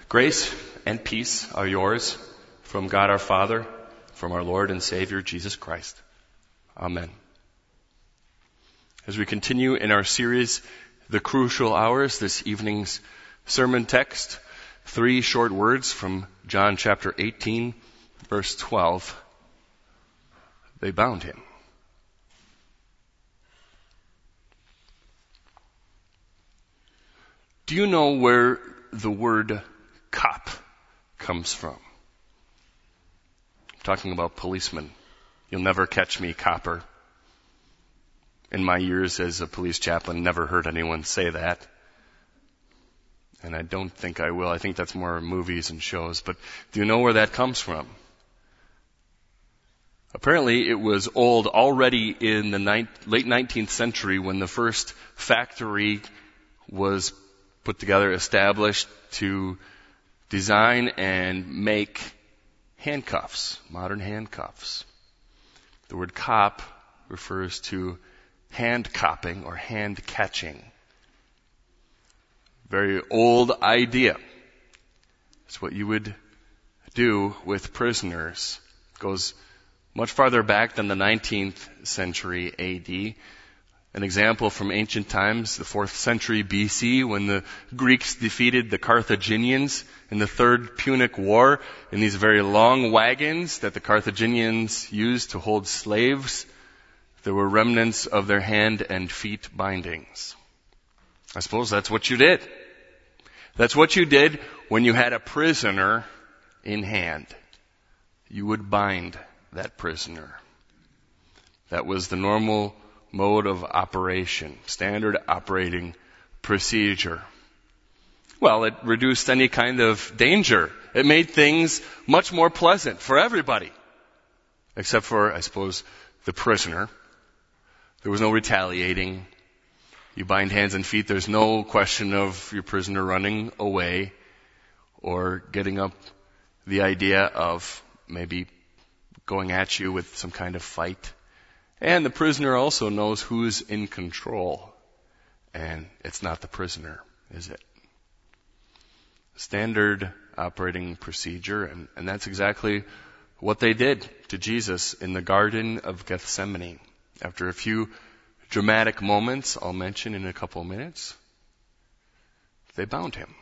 Grace and peace are yours from God our Father, from our Lord and Savior Jesus Christ. Amen. As we continue in our series, The Crucial Hours, this evening's sermon text, 3 short words from John chapter 18, verse 12. They bound him. Do you know where the word cop comes from? I'm talking about policemen. You'll never catch me, copper. In my years as a police chaplain, never heard anyone say that. And I don't think I will. I think that's more movies and shows. But do you know where that comes from? Apparently it was old already in the late 19th century when the first factory was put together, established to design and make handcuffs, modern handcuffs. The word cop refers to hand copping or hand catching. Very old idea. It's what you would do with prisoners. It goes much farther back than the 19th century AD. An example from ancient times, the 4th century BC, when the Greeks defeated the Carthaginians in the Third Punic War in these very long wagons that the Carthaginians used to hold slaves. There were remnants of their hand and feet bindings. I suppose that's what you did. That's what you did when you had a prisoner in hand. You would bind that prisoner. That was the normal mode of operation, standard operating procedure. Well, it reduced any kind of danger. It made things much more pleasant for everybody. Except for, I suppose, the prisoner. There was no retaliating. You bind hands and feet. There's no question of your prisoner running away or getting up the idea of maybe going at you with some kind of fight. And the prisoner also knows who's in control. And it's not the prisoner, is it? Standard operating procedure. And that's exactly what they did to Jesus in the Garden of Gethsemane. After a few dramatic moments, I'll mention in a couple of minutes, they bound him.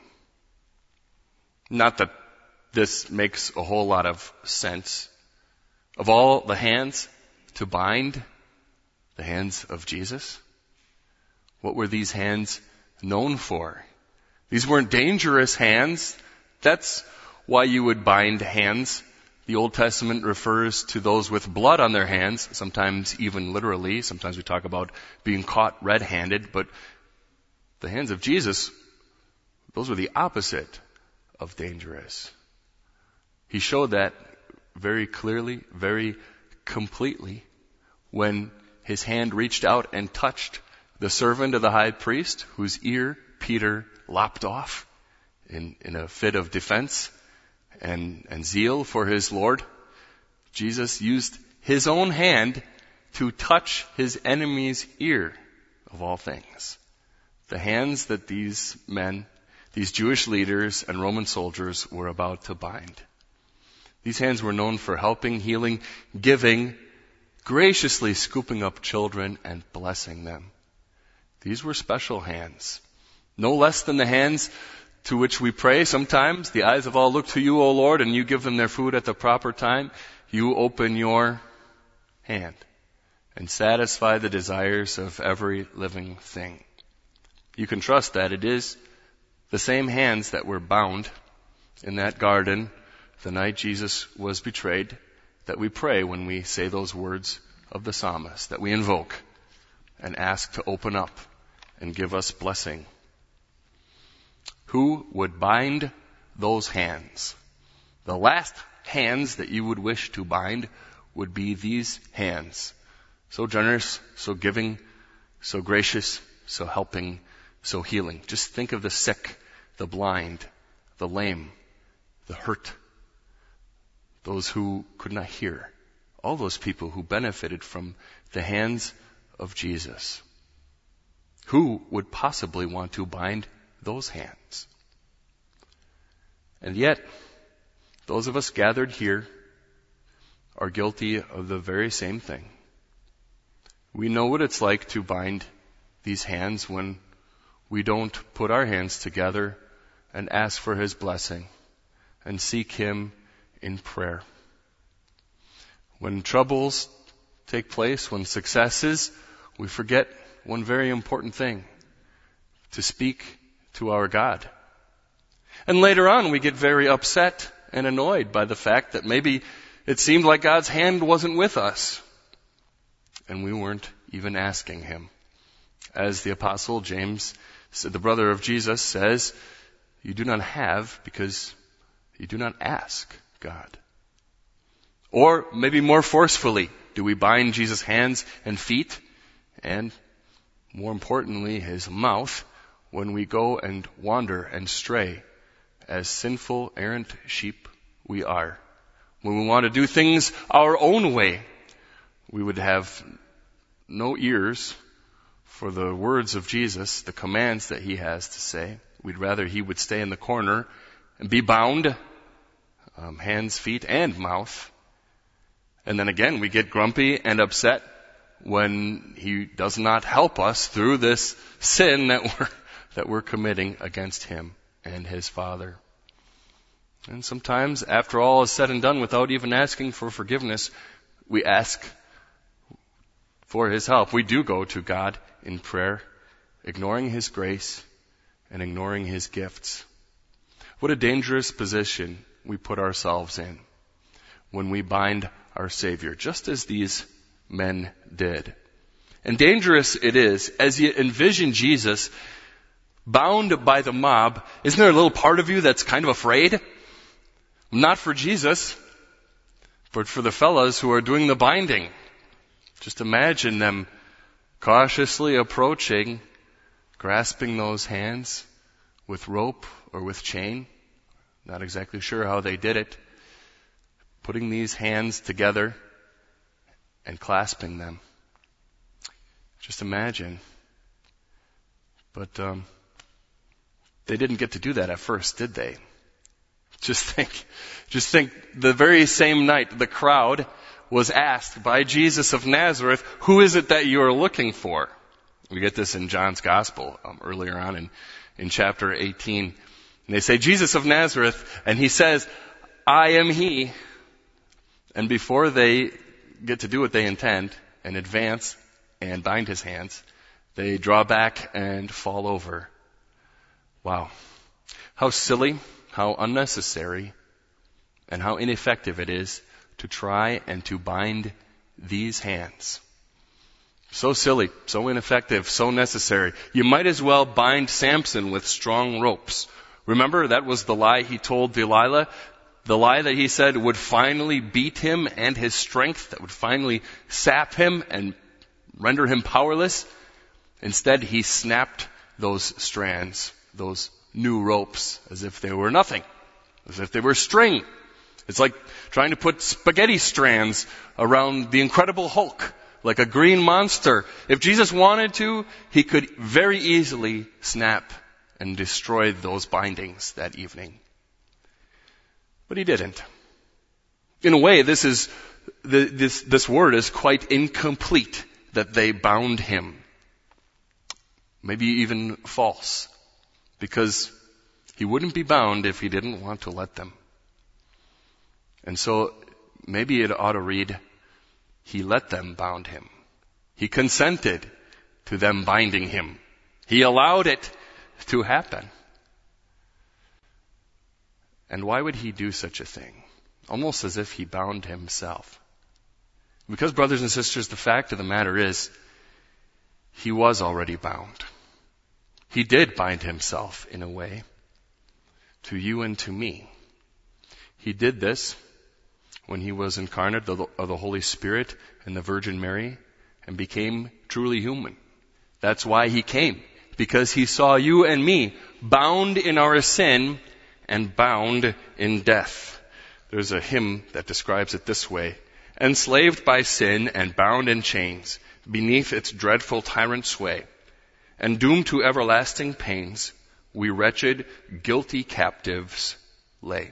Not that this makes a whole lot of sense. Of all the hands to bind, the hands of Jesus, what were these hands known for? These weren't dangerous hands. That's why you would bind hands. The Old Testament refers to those with blood on their hands, sometimes even literally. Sometimes we talk about being caught red-handed, but the hands of Jesus, those were the opposite of dangerous. He showed that very clearly, very completely, when his hand reached out and touched the servant of the high priest, whose ear Peter lopped off in a fit of defense and zeal for his Lord. Jesus used his own hand to touch his enemy's ear, of all things. The hands that these men, these Jewish leaders and Roman soldiers were about to bind. These hands were known for helping, healing, giving, graciously scooping up children and blessing them. These were special hands. No less than the hands to which we pray sometimes. The eyes of all look to you, O Lord, and you give them their food at the proper time. You open your hand and satisfy the desires of every living thing. You can trust that it is the same hands that were bound in that garden the night Jesus was betrayed, that we pray when we say those words of the psalmist, that we invoke and ask to open up and give us blessing. Who would bind those hands? The last hands that you would wish to bind would be these hands. So generous, so giving, so gracious, so helping, so healing. Just think of the sick, the blind, the lame, the hurt, those who could not hear, all those people who benefited from the hands of Jesus. Who would possibly want to bind those hands? And yet, those of us gathered here are guilty of the very same thing. We know what it's like to bind these hands when we don't put our hands together and ask for His blessing and seek Him in prayer. When troubles take place, when successes, we forget one very important thing: to speak to our God. And later on, we get very upset and annoyed by the fact that maybe it seemed like God's hand wasn't with us, and we weren't even asking Him. As the Apostle James, the brother of Jesus, says, you do not have because you do not ask God. Or maybe more forcefully, do we bind Jesus' hands and feet, and more importantly, His mouth, when we go and wander and stray as sinful, errant sheep we are? When we want to do things our own way, we would have no ears for the words of Jesus, the commands that He has to say. We'd rather He would stay in the corner and be bound, hands, feet, and mouth. And then again, we get grumpy and upset when He does not help us through this sin that we're committing against Him and His Father. And sometimes, after all is said and done, without even asking for forgiveness, we ask for His help. We do go to God in prayer, ignoring His grace and ignoring His gifts. What a dangerous position we put ourselves in when we bind our Savior, just as these men did. And dangerous it is, as you envision Jesus bound by the mob, isn't there a little part of you that's kind of afraid? Not for Jesus, but for the fellows who are doing the binding. Just imagine them cautiously approaching, grasping those hands with rope or with chain. Not exactly sure how they did it. Putting these hands together and clasping them. Just imagine. But they didn't get to do that at first, did they? Just think the very same night the crowd was asked by Jesus of Nazareth, who is it that you are looking for? We get this in John's Gospel earlier on in chapter 18. And they say, Jesus of Nazareth, and He says, I am He. And before they get to do what they intend and advance and bind His hands, they draw back and fall over. Wow. How silly, how unnecessary, and how ineffective it is to try and to bind these hands. So silly, so ineffective, so necessary. You might as well bind Samson with strong ropes. Remember, that was the lie he told Delilah. The lie that he said would finally beat him and his strength, that would finally sap him and render him powerless. Instead, he snapped those strands, those new ropes, as if they were nothing, as if they were string. It's like trying to put spaghetti strands around the Incredible Hulk, like a green monster. If Jesus wanted to, He could very easily snap and destroy those bindings that evening. But He didn't. In a way, this word is quite incomplete, that they bound Him. Maybe even false, because He wouldn't be bound if He didn't want to let them. And so maybe it ought to read, He let them bound Him. He consented to them binding Him. He allowed it to happen. And why would He do such a thing? Almost as if He bound Himself. Because, brothers and sisters, the fact of the matter is, He was already bound. He did bind Himself in a way to you and to me. He did this when He was incarnate of the Holy Spirit and the Virgin Mary and became truly human. That's why He came, because He saw you and me bound in our sin and bound in death. There's a hymn that describes it this way: enslaved by sin and bound in chains beneath its dreadful tyrant sway, and doomed to everlasting pains, we wretched, guilty captives lay.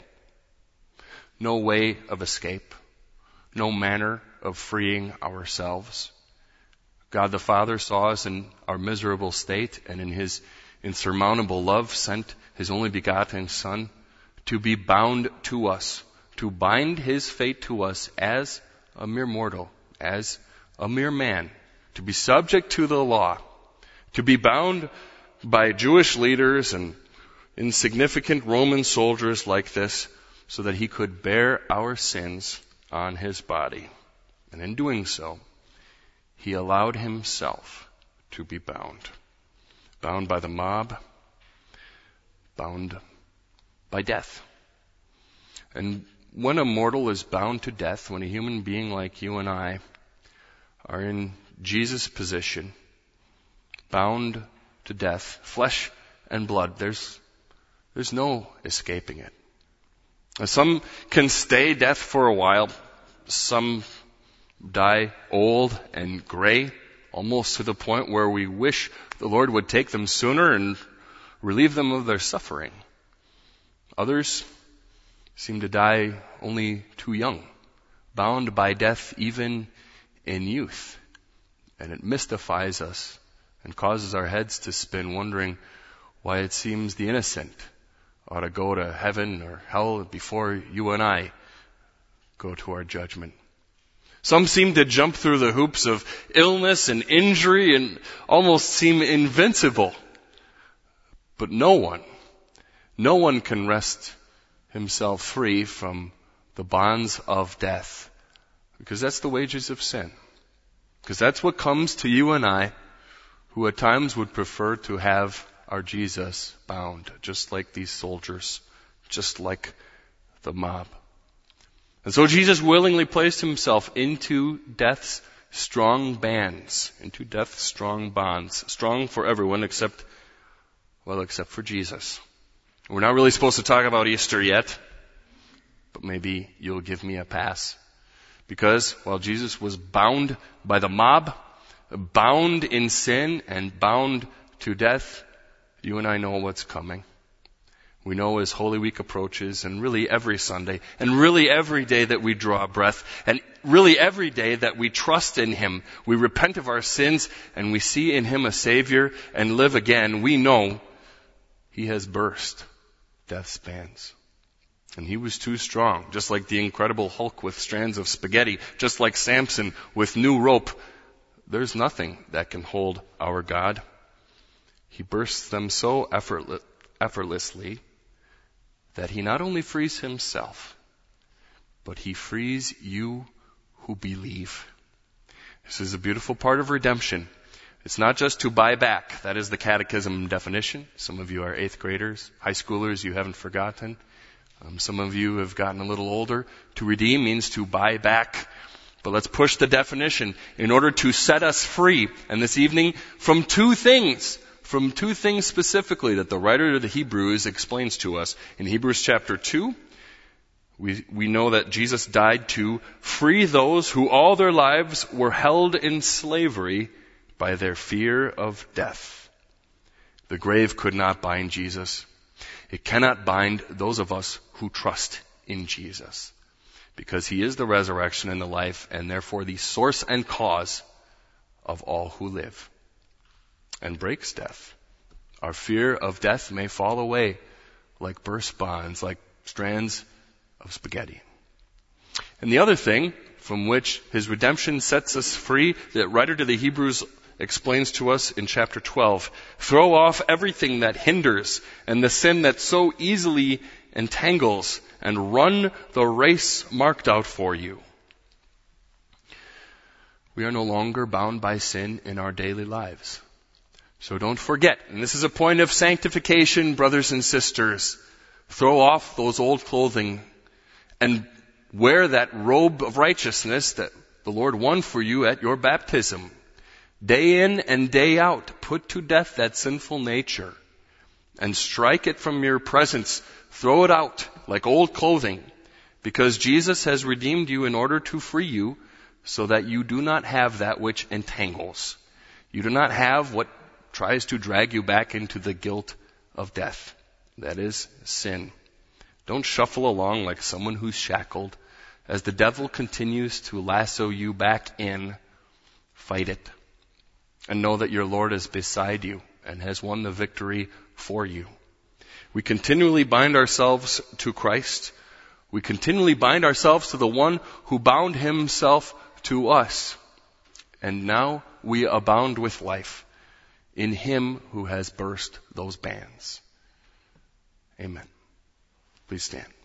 No way of escape, no manner of freeing ourselves. God the Father saw us in our miserable state, and in His insurmountable love sent His only begotten Son to be bound to us, to bind His fate to us as a mere mortal, as a mere man, to be subject to the law, to be bound by Jewish leaders and insignificant Roman soldiers like this, so that He could bear our sins on His body. And in doing so, He allowed Himself to be bound. Bound by the mob, bound by death. And when a mortal is bound to death, when a human being like you and I are in Jesus' position, bound to death, flesh and blood, there's no escaping it. Some can stay death for a while. Some die old and gray, almost to the point where we wish the Lord would take them sooner and relieve them of their suffering. Others seem to die only too young, bound by death even in youth. And it mystifies us and causes our heads to spin, wondering why it seems the innocent ought to go to heaven or hell before you and I go to our judgment. Some seem to jump through the hoops of illness and injury and almost seem invincible. But no one can wrest himself free from the bonds of death, because that's the wages of sin. Because that's what comes to you and I, who at times would prefer to have our Jesus bound, just like these soldiers, just like the mob. And so Jesus willingly placed Himself into death's strong bands, into death's strong bonds, strong for everyone except for Jesus. We're not really supposed to talk about Easter yet, but maybe you'll give me a pass. Because while Jesus was bound by the mob, bound in sin, and bound to death, you and I know what's coming. We know as Holy Week approaches, and really every Sunday, and really every day that we draw breath, and really every day that we trust in Him, we repent of our sins, and we see in Him a Savior and live again, we know He has burst death's bands. And He was too strong, just like the Incredible Hulk with strands of spaghetti, just like Samson with new rope. There's nothing that can hold our God. He bursts them so effortlessly that He not only frees Himself, but He frees you who believe. This is a beautiful part of redemption. It's not just to buy back. That is the catechism definition. Some of you are 8th graders, high schoolers, you haven't forgotten. Some of you have gotten a little older. To redeem means to buy back. But let's push the definition in order to set us free. And this evening, from two things specifically that the writer of the Hebrews explains to us. In Hebrews chapter 2, we know that Jesus died to free those who all their lives were held in slavery by their fear of death. The grave could not bind Jesus. It cannot bind those of us who trust in Jesus, because He is the resurrection and the life, and therefore the source and cause of all who live, and breaks death. Our fear of death may fall away like burst bonds, like strands of spaghetti. And the other thing from which His redemption sets us free, the writer to the Hebrews explains to us in chapter 12, throw off everything that hinders and the sin that so easily entangles, and run the race marked out for you. We are no longer bound by sin in our daily lives. So don't forget, and this is a point of sanctification, brothers and sisters, throw off those old clothing and wear that robe of righteousness that the Lord won for you at your baptism. Day in and day out, put to death that sinful nature and strike it from your presence. Throw it out like old clothing, because Jesus has redeemed you in order to free you, so that you do not have that which entangles. You do not have what tries to drag you back into the guilt of death. That is sin. Don't shuffle along like someone who's shackled. As the devil continues to lasso you back in, fight it. And know that your Lord is beside you and has won the victory for you. We continually bind ourselves to Christ. We continually bind ourselves to the one who bound himself to us. And now we abound with life in him who has burst those bands. Amen. Please stand.